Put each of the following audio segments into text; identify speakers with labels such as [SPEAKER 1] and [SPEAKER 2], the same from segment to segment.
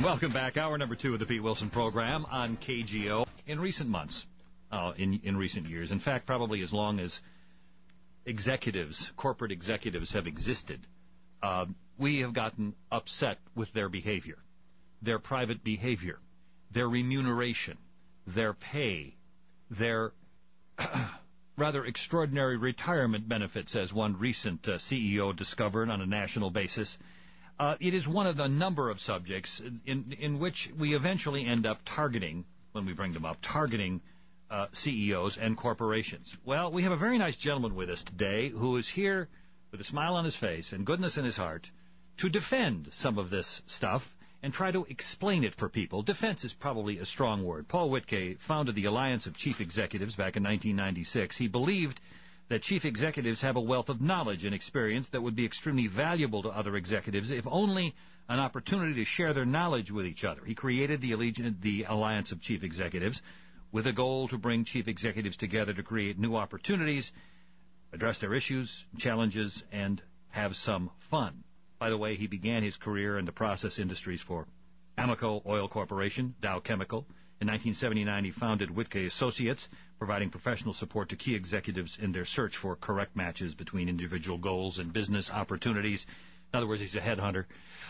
[SPEAKER 1] Welcome back. Hour number 2 of the Pete Wilson program on KGO. In recent months, in recent years, in fact, probably as long as corporate executives have existed, we have gotten upset with their behavior, their private behavior, their remuneration, their pay, their rather extraordinary retirement benefits, as one recent CEO discovered on a national basis. It is one of the number of subjects in which we eventually end up targeting, when we bring them up, CEOs and corporations. Well, we have a very nice gentleman with us today who is here with a smile on his face and goodness in his heart to defend some of this stuff and try to explain it for people. Defense is probably a strong word. Paul Wittke founded the Alliance of Chief Executives back in 1996. He believed that chief executives have a wealth of knowledge and experience that would be extremely valuable to other executives if only an opportunity to share their knowledge with each other. He created the Alliance of Chief Executives with a goal to bring chief executives together to create new opportunities, address their issues, challenges, and have some fun. By the way, he began his career in the process industries for Amoco Oil Corporation, Dow Chemical. In 1979, he founded Wittke Associates, providing professional support to key executives in their search for correct matches between individual goals and business opportunities. In other words, he's a headhunter.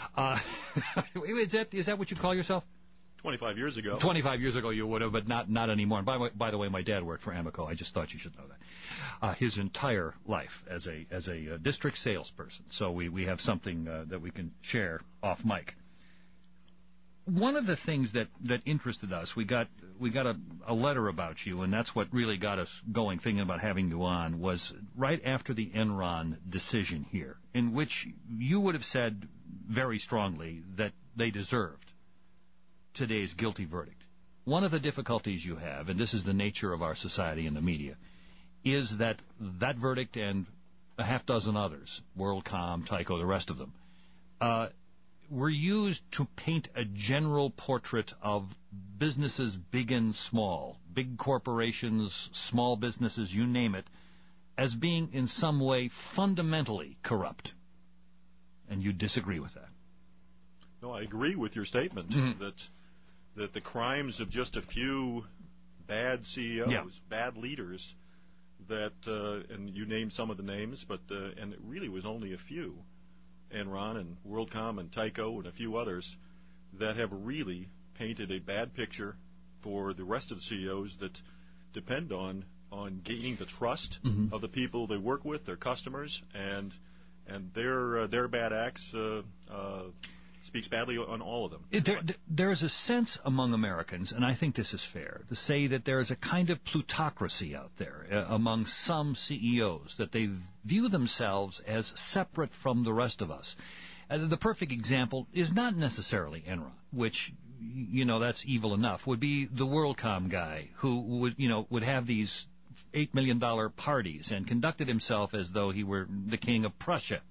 [SPEAKER 1] Is that what you call yourself?
[SPEAKER 2] 25 years ago.
[SPEAKER 1] 25 years ago you would have, but not anymore. And by the way, my dad worked for Amoco. I just thought you should know that. His entire life as a district salesperson. So we have something that we can share off mic. One of the things that interested us, we got a letter about you, and that's what really got us going, thinking about having you on, was right after the Enron decision here, in which you would have said very strongly that they deserved today's guilty verdict. One of the difficulties you have, and this is the nature of our society and the media, is that verdict and a half dozen others, WorldCom, Tyco, the rest of them, were used to paint a general portrait of businesses big and small, big corporations, small businesses, you name it, as being in some way fundamentally corrupt. And you disagree with that.
[SPEAKER 2] No, I agree with your statement that the crimes of just a few bad CEOs, bad leaders, that and you named some of the names, but and it really was only a few, Enron and WorldCom and Tyco and a few others, that have really painted a bad picture for the rest of the CEOs that depend on gaining the trust of the people they work with, their customers, and their bad acts speaks badly on all of them.
[SPEAKER 1] There is a sense among Americans, and I think this is fair, to say that there is a kind of plutocracy out there among some CEOs, that they view themselves as separate from the rest of us. The perfect example is not necessarily Enron, which, that's evil enough, would be the WorldCom guy who would have these $8 million parties and conducted himself as though he were the king of Prussia.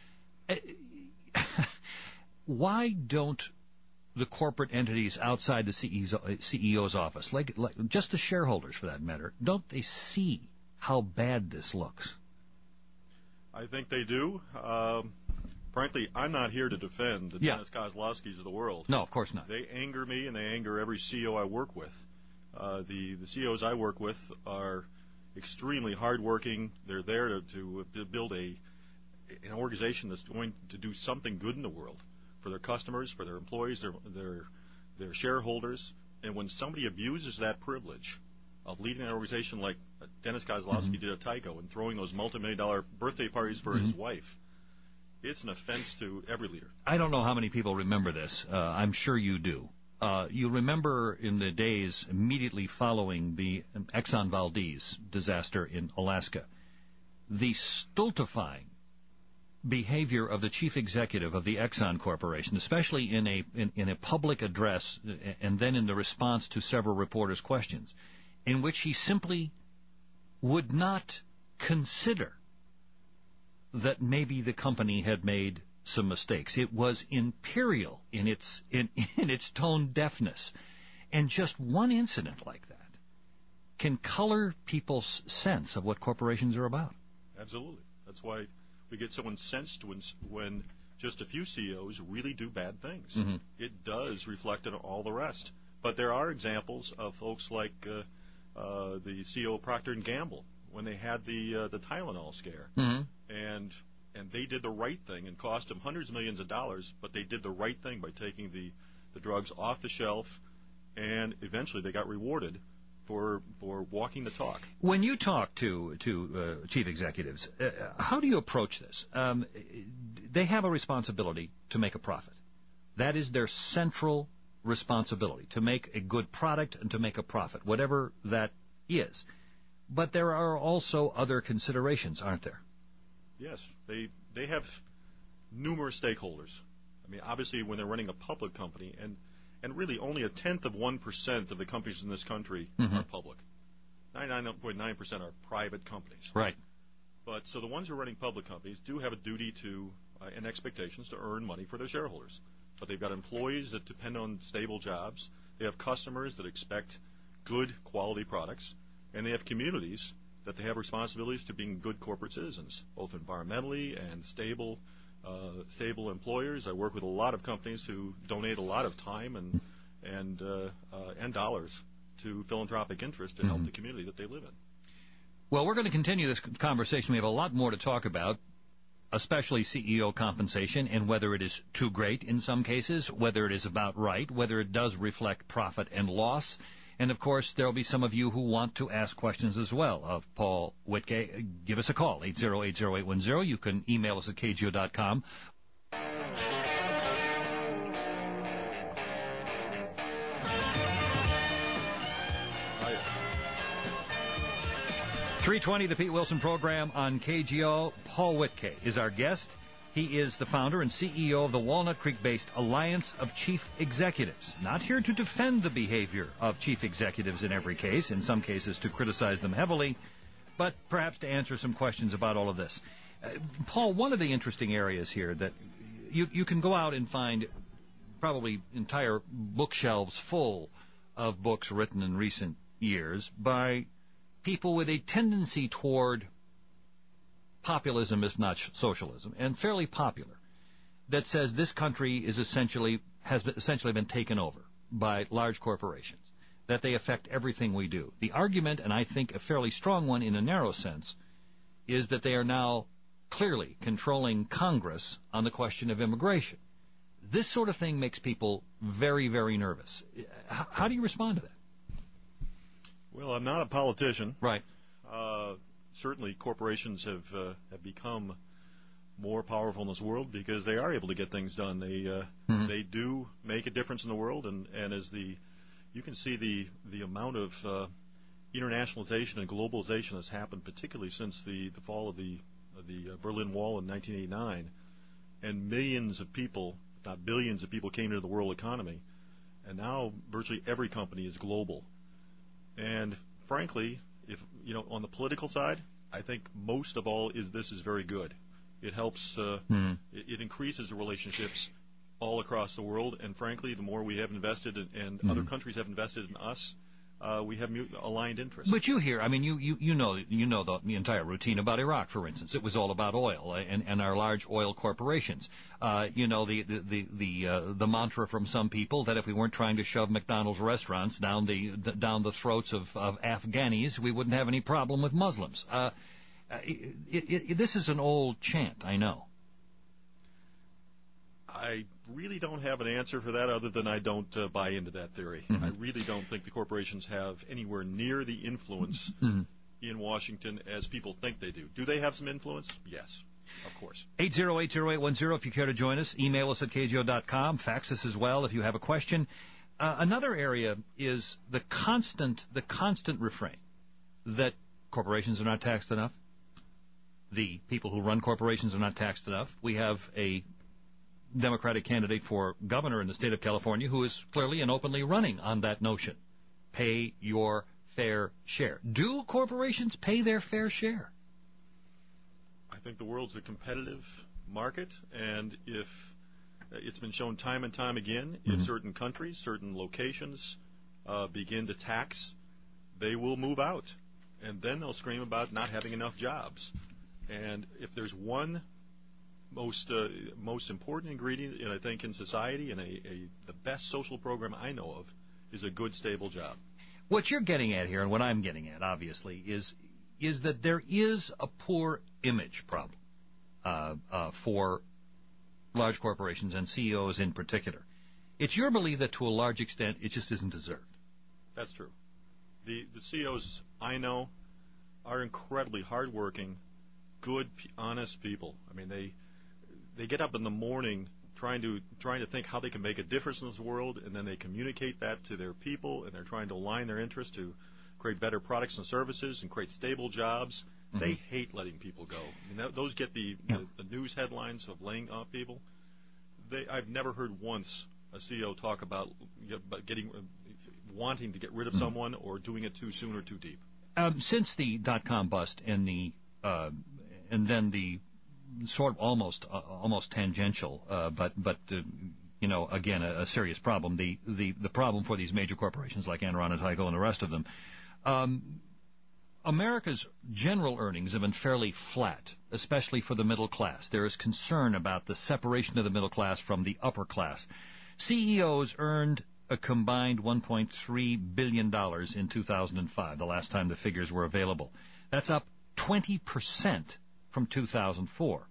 [SPEAKER 1] Why don't the corporate entities outside the CEO's office, like just the shareholders for that matter, don't they see how bad this looks?
[SPEAKER 2] I think they do. Frankly, I'm not here to defend the Dennis Kozlowskis of the world.
[SPEAKER 1] No, of course not.
[SPEAKER 2] They anger me, and they anger every CEO I work with. The CEOs I work with are extremely hardworking. They're there to build an organization that's going to do something good in the world for their customers, for their employees, their shareholders. And when somebody abuses that privilege of leading an organization like Dennis Kozlowski did at Tyco and throwing those multi-million-dollar birthday parties for his wife, it's an offense to every leader.
[SPEAKER 1] I don't know how many people remember this. I'm sure you do. You remember in the days immediately following the Exxon Valdez disaster in Alaska, the stultifying behavior of the chief executive of the Exxon Corporation, especially in a public address and then in the response to several reporters' questions, in which he simply would not consider that maybe the company had made some mistakes. It was imperial in its tone deafness. And just one incident like that can color people's sense of what corporations are about.
[SPEAKER 2] Absolutely. That's why we get so incensed when just a few CEOs really do bad things.
[SPEAKER 1] Mm-hmm.
[SPEAKER 2] It does reflect on all the rest. But there are examples of folks like the CEO of Procter & Gamble when they had the Tylenol scare.
[SPEAKER 1] Mm-hmm.
[SPEAKER 2] And they did the right thing and cost them hundreds of millions of dollars, but they did the right thing by taking the drugs off the shelf, and eventually they got rewarded for walking the talk.
[SPEAKER 1] When you talk to chief executives, how do you approach this? They have a responsibility to make a profit. That is their central responsibility, to make a good product and to make a profit, whatever that is. But there are also other considerations, aren't there?
[SPEAKER 2] Yes, they have numerous stakeholders. I mean, obviously, when they're running a public company, and really only 0.1% of the companies in this country are public. 99.9% are private companies.
[SPEAKER 1] Right.
[SPEAKER 2] But so the ones who are running public companies do have a duty to and expectations to earn money for their shareholders. But they've got employees that depend on stable jobs. They have customers that expect good quality products, and they have communities that they have responsibilities to being good corporate citizens, both environmentally and stable employers. I work with a lot of companies who donate a lot of time and dollars to philanthropic interest to help the community that they live in.
[SPEAKER 1] Well, we're going to continue this conversation. We have a lot more to talk about, especially CEO compensation and whether it is too great in some cases, whether it is about right, whether it does reflect profit and loss. And, of course, there will be some of you who want to ask questions as well of Paul Wittke. Give us a call, 808-0810. You can email us at kgo.com. .320, the Pete Wilson Program on KGO. Paul Wittke is our guest. He is the founder and CEO of the Walnut Creek-based Alliance of Chief Executives. Not here to defend the behavior of chief executives in every case, in some cases to criticize them heavily, but perhaps to answer some questions about all of this. Paul, one of the interesting areas here that you can go out and find probably entire bookshelves full of books written in recent years by people with a tendency toward populism, if not socialism, and fairly popular, that says this country has essentially been taken over by large corporations, that they affect everything we do. The argument, and I think a fairly strong one in a narrow sense, is that they are now clearly controlling Congress on the question of immigration. This sort of thing makes people very, very nervous. How do you respond to that?
[SPEAKER 2] Well, I'm not a politician.
[SPEAKER 1] Right.
[SPEAKER 2] Certainly, corporations have become more powerful in this world because they are able to get things done. They do make a difference in the world, and as you can see the amount of internationalization and globalization that's happened, particularly since the fall of the Berlin Wall in 1989, and millions of people, not billions of people, came into the world economy, and now virtually every company is global. And frankly, if on the political side, I think most of all this is very good. It helps. It increases the relationships all across the world. And frankly, the more we have invested and other countries have invested in us, we have aligned interests.
[SPEAKER 1] But you hear, I mean, you know the entire routine about Iraq, for instance. It was all about oil and our large oil corporations. The mantra from some people that if we weren't trying to shove McDonald's restaurants down the throats of Afghanis, we wouldn't have any problem with Muslims. This is an old chant, I know.
[SPEAKER 2] I really don't have an answer for that other than I don't buy into that theory. I really don't think the corporations have anywhere near the influence in Washington as people think they do. Do they have some influence? Yes, of course.
[SPEAKER 1] 808-0810 if you care to join us. Email us at kgo.com. Fax us as well if you have a question. Another area is the constant refrain that corporations are not taxed enough. The people who run corporations are not taxed enough. We have a Democratic candidate for governor in the state of California who is clearly and openly running on that notion. Pay your fair share. Do corporations pay their fair share?
[SPEAKER 2] I think the world's a competitive market, and if it's been shown time and time again, if certain countries, certain locations begin to tax, they will move out, and then they'll scream about not having enough jobs. And if there's one most important ingredient, I think, in society, and the best social program I know of, is a good, stable job.
[SPEAKER 1] What you're getting at here, and what I'm getting at, obviously, is that there is a poor image problem for large corporations and CEOs in particular. It's your belief that to a large extent it just isn't deserved.
[SPEAKER 2] That's true. The CEOs I know are incredibly hardworking, good, honest people. I mean, they get up in the morning trying to think how they can make a difference in this world, and then they communicate that to their people, and they're trying to align their interests to create better products and services and create stable jobs. Mm-hmm. They hate letting people go. I mean, those get the news headlines of laying off people. I've never heard once a CEO talk about wanting to get rid of someone or doing it too soon or too deep.
[SPEAKER 1] Since the .com bust and then the sort of almost tangential, but again, a serious problem. The problem for these major corporations like Enron and Tyco and the rest of them. America's general earnings have been fairly flat, especially for the middle class. There is concern about the separation of the middle class from the upper class. CEOs earned a combined $1.3 billion in 2005, the last time the figures were available. That's up 20% from 2004.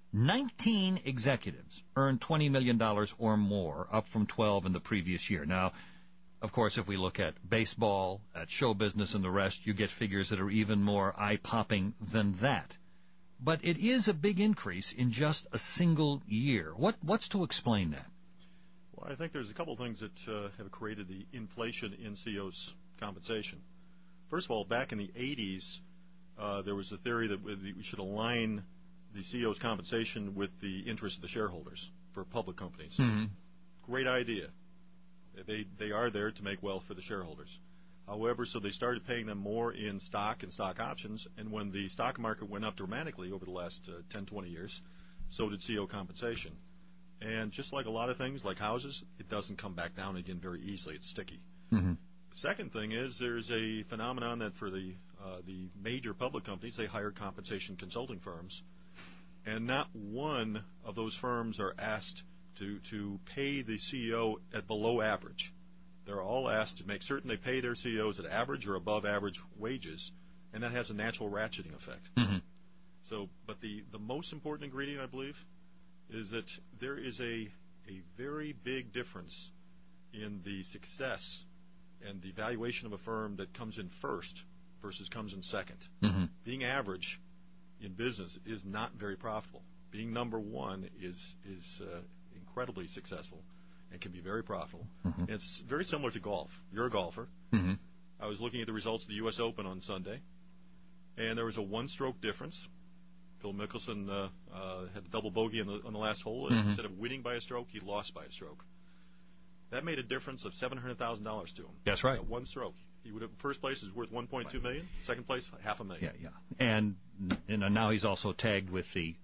[SPEAKER 1] 19 executives earned $20 million or more, up from 12 in the previous year. Now, of course, if we look at baseball, at show business and the rest, you get figures that are even more eye-popping than that. But it is a big increase in just a single year. What's to explain that?
[SPEAKER 2] Well, I think there's a couple of things that have created the inflation in CEOs' compensation. First of all, back in the 80s, there was a theory that we should align the CEO's compensation with the interests of the shareholders for public companies. Mm-hmm. Great idea. They are there to make wealth for the shareholders. However, so they started paying them more in stock and stock options, and when the stock market went up dramatically over the last 10, 20 years, so did CEO compensation. And just like a lot of things, like houses, it doesn't come back down again very easily. It's sticky. Mm-hmm. The second thing is there's a phenomenon that for the major public companies, they hire compensation consulting firms, and not one of those firms are asked to pay the CEO at below average. They're all asked to make certain they pay their CEOs at average or above average wages, and that has a natural ratcheting effect. Mm-hmm. But the most important ingredient, I believe, is that there is a very big difference in the success and the valuation of a firm that comes in first versus comes in second. Mm-hmm. Being average in business is not very profitable. Being number one is incredibly successful and can be very profitable. Mm-hmm. And it's very similar to golf. You're a golfer. Mm-hmm. I was looking at the results of the U.S. Open on Sunday, and there was a one-stroke difference. Phil Mickelson had a double bogey on the last hole, and instead of winning by a stroke, he lost by a stroke. That made a difference of $700,000 to him.
[SPEAKER 1] That's right.
[SPEAKER 2] One stroke. He would have, first place is worth $1.2 million. Second place, $500,000.
[SPEAKER 1] Yeah. And now he's also tagged with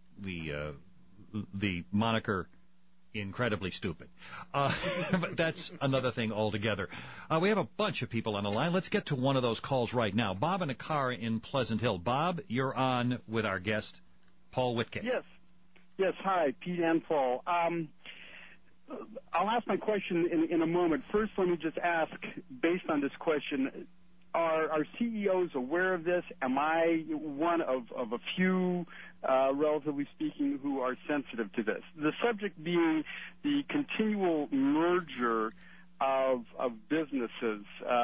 [SPEAKER 1] the moniker incredibly stupid. But that's another thing altogether. We have a bunch of people on the line. Let's get to one of those calls right now. Bob in a car in Pleasant Hill. Bob, you're on with our guest, Paul Whitcake.
[SPEAKER 3] Yes. Hi, Pete and Paul. I'll ask my question in a moment. First, let me just ask, based on this question, are CEOs aware of this? Am I one of a few, relatively speaking, who are sensitive to this? The subject being the continual merger of businesses.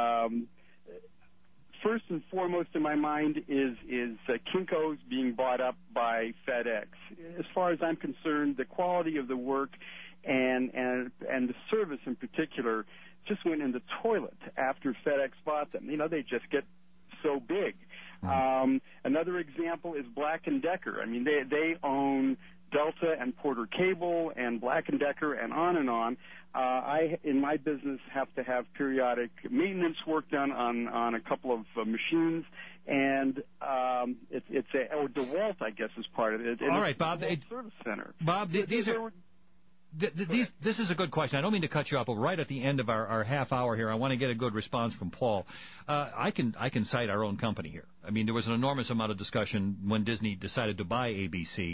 [SPEAKER 3] First and foremost in my mind is Kinko's being bought up by FedEx. As far as I'm concerned, the quality of the work and the service in particular just went in the toilet after FedEx bought them. They just get so big. Another example is Black & Decker. I mean, they own Delta and Porter Cable and Black & Decker and on and on. I, in my business, have to have periodic maintenance work done on a couple of machines, and DeWalt, I guess, is part of it.
[SPEAKER 1] All right, Bob.
[SPEAKER 3] Service center.
[SPEAKER 1] Bob, this is a good question. I don't mean to cut you off, but right at the end of our half hour here, I want to get a good response from Paul. I can cite our own company here. I mean, there was an enormous amount of discussion when Disney decided to buy ABC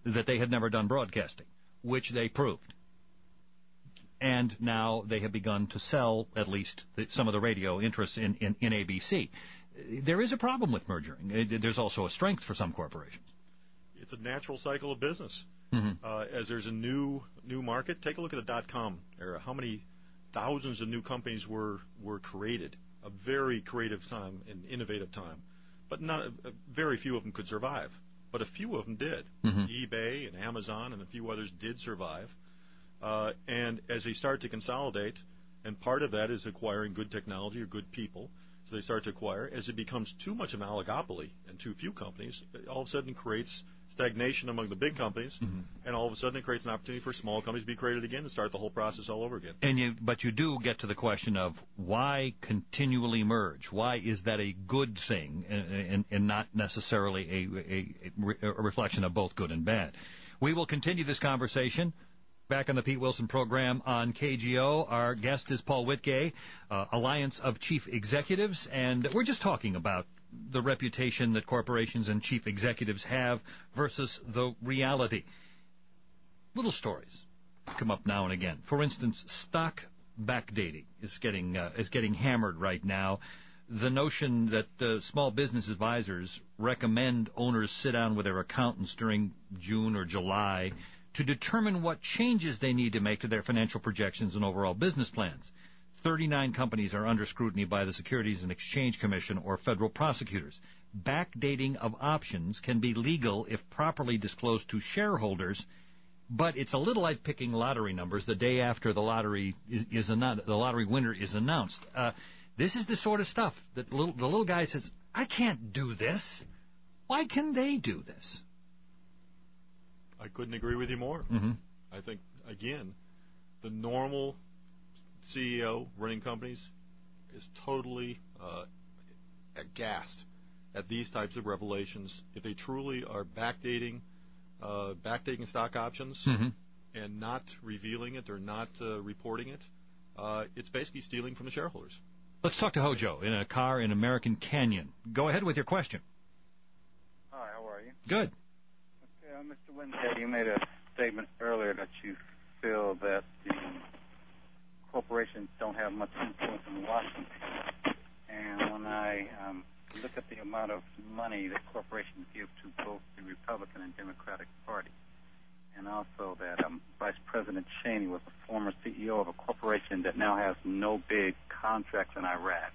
[SPEAKER 1] that they had never done broadcasting, which they proved. And now they have begun to sell at least some of the radio interests in ABC. There is a problem with mergering. There's also a strength for some corporations.
[SPEAKER 2] It's a natural cycle of business.
[SPEAKER 1] Mm-hmm.
[SPEAKER 2] As there's a new market, take a look at the .com era. How many thousands of new companies were created? A very creative time and innovative time. But very few of them could survive. But a few of them did.
[SPEAKER 1] Mm-hmm.
[SPEAKER 2] eBay and Amazon and a few others did survive. And as they start to consolidate, and part of that is acquiring good technology or good people, so they start to acquire. As it becomes too much of an oligopoly and too few companies, it all of a sudden creates stagnation among the big companies,
[SPEAKER 1] mm-hmm.
[SPEAKER 2] and all of a sudden it creates an opportunity for small companies to be created again and start the whole process all over again.
[SPEAKER 1] But you do get to the question of why continually merge? Why is that a good thing and not necessarily a reflection of both good and bad? We will continue this conversation back on the Pete Wilson program on KGO. Our guest is Paul Wittgay, Alliance of Chief Executives, and we're just talking about the reputation that corporations and chief executives have versus the reality. Little stories come up now and again. For instance, stock backdating is getting hammered right now. The notion that small business advisors recommend owners sit down with their accountants during June or July to determine what changes they need to make to their financial projections and overall business plans. 39 companies are under scrutiny by the Securities and Exchange Commission or federal prosecutors. Backdating of options can be legal if properly disclosed to shareholders, but it's a little like picking lottery numbers the day after the lottery the lottery winner is announced. This is the sort of stuff that the little guy says, I can't do this. Why can they do this?
[SPEAKER 2] I couldn't agree with you more.
[SPEAKER 1] Mm-hmm.
[SPEAKER 2] I think, again, the normal CEO running companies is totally aghast at these types of revelations. If they truly are backdating stock options
[SPEAKER 1] mm-hmm.
[SPEAKER 2] and not revealing it or not reporting it, it's basically stealing from the shareholders.
[SPEAKER 1] Let's talk to Hojo in a car in American Canyon. Go ahead with your question.
[SPEAKER 4] Hi, how are you?
[SPEAKER 1] Good.
[SPEAKER 4] Okay, Mr. Wittgay, you made a statement earlier that you feel that the corporations don't have much influence in Washington. And when I look at the amount of money that corporations give to both the Republican and Democratic Party, and also that Vice President Cheney was a former CEO of a corporation that now has no big contracts in Iraq.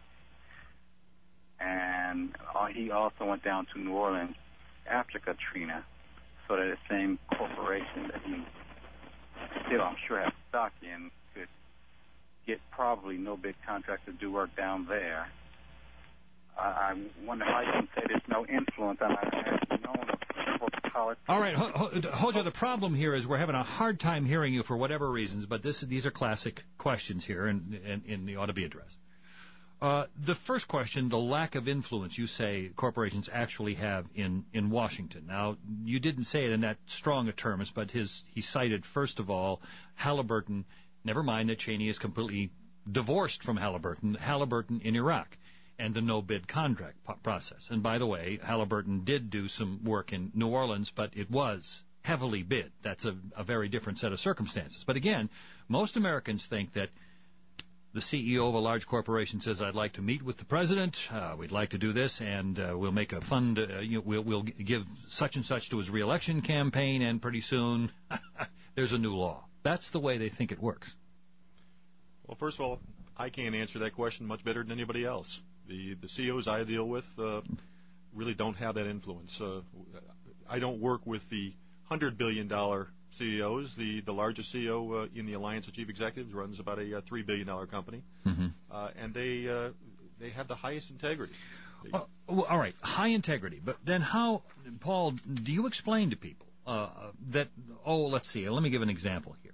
[SPEAKER 4] And he also went down to New Orleans after Katrina, so that the same corporation that he still, I'm sure, has stock in could get probably no big contracts to do work down there. I wonder how you can say there's no influence. I have known of politics.
[SPEAKER 1] All right, Hojo, the problem here is we're having a hard time hearing you for whatever reasons, but these are classic questions here, and they ought to be addressed. The first question, the lack of influence you say corporations actually have in Washington. Now, you didn't say it in that strong a terms, but he cited, first of all, Halliburton. Never mind that Cheney is completely divorced from Halliburton in Iraq, and the no-bid contract process. And by the way, Halliburton did do some work in New Orleans, but it was heavily bid. That's a very different set of circumstances. But again, most Americans think that the CEO of a large corporation says, I'd like to meet with the president, we'd like to do this, and we'll make a fund, we'll give such and such to his reelection campaign, and pretty soon there's a new law. That's the way they think it works.
[SPEAKER 2] Well, first of all, I can't answer that question much better than anybody else. The CEOs I deal with really don't have that influence. I don't work with the $100 billion CEOs. The largest CEO in the Alliance of Chief Executives runs about a $3 billion company,
[SPEAKER 1] mm-hmm.
[SPEAKER 2] And they have the highest integrity.
[SPEAKER 1] Well, all right, high integrity. But then how, Paul, do you explain to people that, let's see, let me give an example here.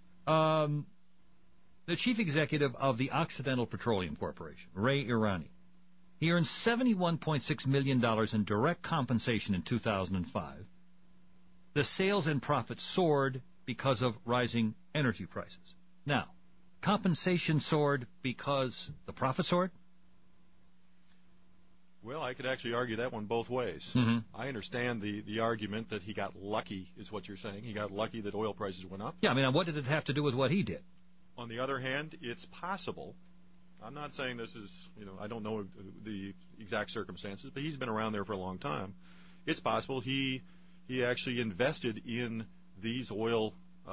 [SPEAKER 1] The chief executive of the Occidental Petroleum Corporation, Ray Irani, he earned $71.6 million in direct compensation in 2005. The sales and profits soared because of rising energy prices. Now, compensation soared because the profit soared?
[SPEAKER 2] Well, I could actually argue that one both ways.
[SPEAKER 1] Mm-hmm.
[SPEAKER 2] I understand the argument that he got lucky, is what you're saying. He got lucky that oil prices went up.
[SPEAKER 1] Yeah, I mean, what did it have to do with what he did?
[SPEAKER 2] On the other hand, it's possible. I'm not saying this is, I don't know the exact circumstances, but he's been around there for a long time. It's possible he actually invested in these oil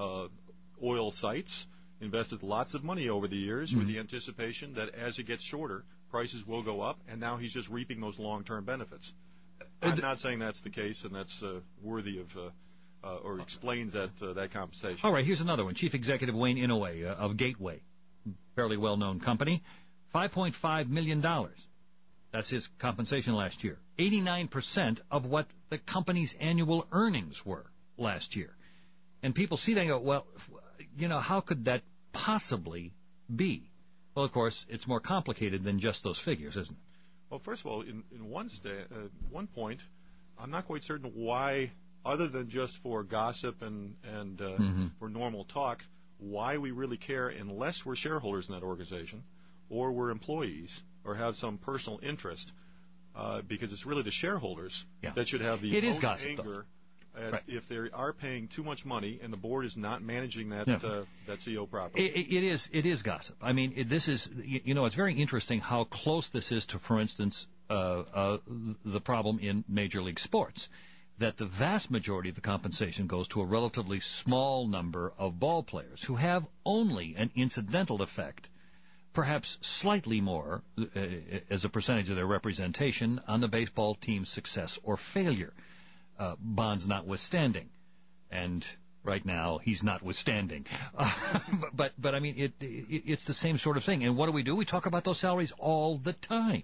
[SPEAKER 2] sites, invested lots of money over the years with the anticipation that as it gets shorter, prices will go up, and now he's just reaping those long-term benefits. I'm not saying that's the case, and that's worthy of or explains that compensation.
[SPEAKER 1] All right, here's another one. Chief Executive Wayne Inouye of Gateway, fairly well-known company, $5.5 million. That's his compensation last year. 89% of what the company's annual earnings were last year. And people see that and go, well, how could that possibly be? Well, of course, it's more complicated than just those figures, isn't it?
[SPEAKER 2] Well, first of all, in one point, I'm not quite certain why, other than just for gossip and for normal talk, why we really care unless we're shareholders in that organization or we're employees or have some personal interest, because it's really the shareholders that should have the most anger if they are paying too much money and the board is not managing that CEO properly.
[SPEAKER 1] It is gossip. I mean, this is, it's very interesting how close this is to, for instance, the problem in Major League Sports, that the vast majority of the compensation goes to a relatively small number of ball players who have only an incidental effect, perhaps slightly more as a percentage of their representation on the baseball team's success or failure. Bonds notwithstanding, and right now he's notwithstanding. But I mean, it's the same sort of thing. And what do? We talk about those salaries all the time.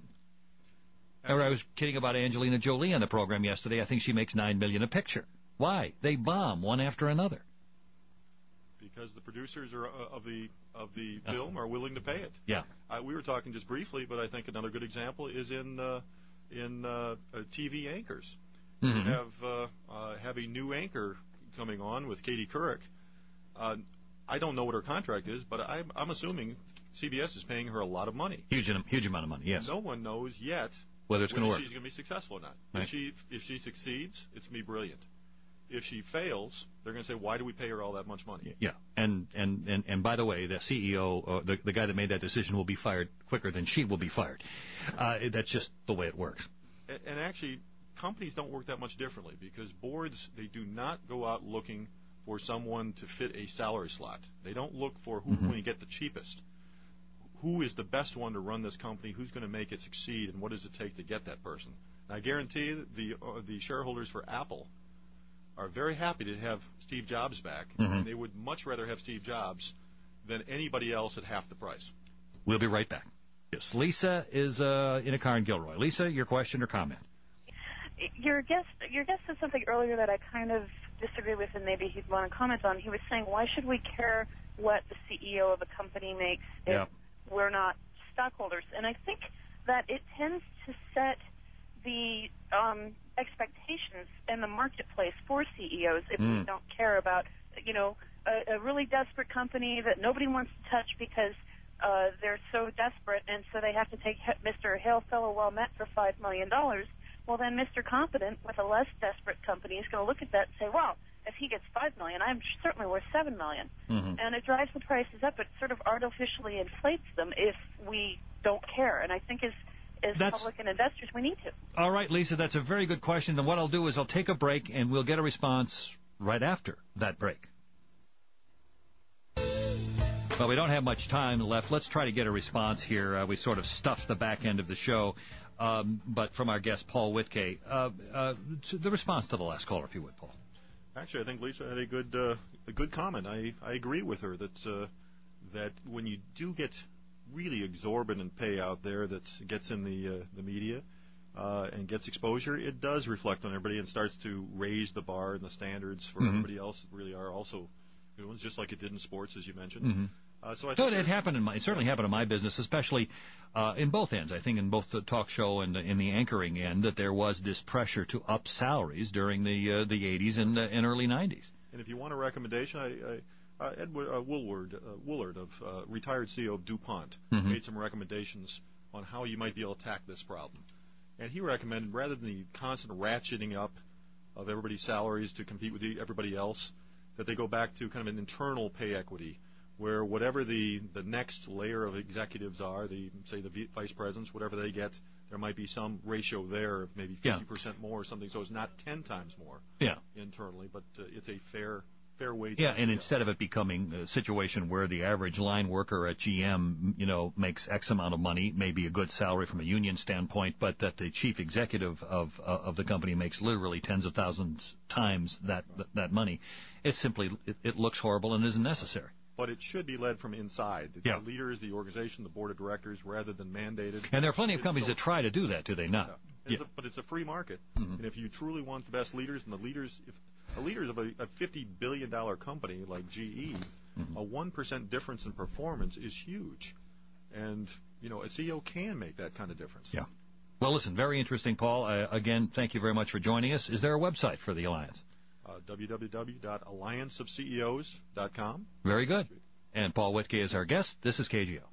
[SPEAKER 1] I was kidding about Angelina Jolie on the program yesterday. I think she makes $9 million a picture. Why? They bomb one after another.
[SPEAKER 2] Because the producers of the film are willing to pay it.
[SPEAKER 1] Yeah.
[SPEAKER 2] We were talking just briefly, but I think another good example is in TV anchors.
[SPEAKER 1] Mm-hmm.
[SPEAKER 2] We have a new anchor coming on with Katie Couric. I don't know what her contract is, but I'm assuming CBS is paying her a lot of money.
[SPEAKER 1] Huge amount of money, yes.
[SPEAKER 2] No one knows yet
[SPEAKER 1] whether it's going to work.
[SPEAKER 2] She's going to be successful or not.
[SPEAKER 1] Right.
[SPEAKER 2] If she succeeds, it's going to be brilliant. If she fails, they're going to say, why do we pay her all that much money?
[SPEAKER 1] Yeah, and by the way, the CEO, the guy that made that decision, will be fired quicker than she will be fired. That's just the way it works.
[SPEAKER 2] And actually, companies don't work that much differently, because boards, they do not go out looking for someone to fit a salary slot. They don't look for who's going to get the cheapest. Who is the best one to run this company? Who's going to make it succeed? And what does it take to get that person? And I guarantee you the shareholders for Apple are very happy to have Steve Jobs back. And they would much rather have Steve Jobs than anybody else at half the price.
[SPEAKER 1] We'll be right back. Yes, Lisa is in a car in Gilroy. Lisa, your question or comment?
[SPEAKER 5] Your guest said something earlier that I kind of disagree with, and maybe he'd want to comment on. He was saying, why should we care what the CEO of a company makes if we're not stockholders? And I think that it tends to set the expectations in the marketplace for CEOs if we don't care about, a really desperate company that nobody wants to touch because they're so desperate, and so they have to take Mr. Hail Fellow Well Met for $5 million. Well, then Mr. Competent with a less desperate company is going to look at that and say, well, if he gets $5 million, I'm certainly worth $7 million. And it drives the prices up. It sort of artificially inflates them if we don't care. And I think as public and investors, we need to. All
[SPEAKER 1] right, Lisa, that's a very good question. Then what I'll do is I'll take a break, and we'll get a response right after that break. Well, we don't have much time left. Let's try to get a response here. We sort of stuffed the back end of the show. But from our guest, Paul Wittke, the response to the last caller, if you would, Paul.
[SPEAKER 2] Actually, I think Lisa had a good comment. I agree with her that when you do get really exorbitant payout there that gets in the media and gets exposure, it does reflect on everybody and starts to raise the bar and the standards for everybody else that really are also good ones, just like it did in sports, as you mentioned. So I think
[SPEAKER 1] it certainly happened in my business, especially in both ends. I think in both the talk show and in the anchoring end, that there was this pressure to up salaries during the 80s and early 90s.
[SPEAKER 2] And if you want a recommendation, Edward Woolard, retired CEO of DuPont, made some recommendations on how you might be able to attack this problem. And he recommended, rather than the constant ratcheting up of everybody's salaries to compete with everybody else, that they go back to kind of an internal pay equity, where whatever the next layer of executives are, say the vice presidents, whatever they get, there might be some ratio there of maybe 50% more or something, so it's not 10 times more internally, but it's a fair wage.
[SPEAKER 1] Yeah, and instead of it becoming a situation where the average line worker at GM, makes X amount of money, maybe a good salary from a union standpoint, but that the chief executive of the company makes literally tens of thousands times that money, it's simply it looks horrible and isn't necessary.
[SPEAKER 2] But it should be led from inside. The leaders, the organization, the board of directors, rather than mandated.
[SPEAKER 1] And there are plenty of companies that try to do that, do they not?
[SPEAKER 2] Yeah. But it's a free market. Mm-hmm. And if you truly want the best leaders, and if the leaders of a $50 billion company like GE, a 1% difference in performance is huge. And, a CEO can make that kind of difference.
[SPEAKER 1] Yeah. Well, listen, very interesting, Paul. Again, thank you very much for joining us. Is there a website for the Alliance?
[SPEAKER 2] www.allianceofceos.com.
[SPEAKER 1] Very good. And Paul Wittke is our guest. This is KGO.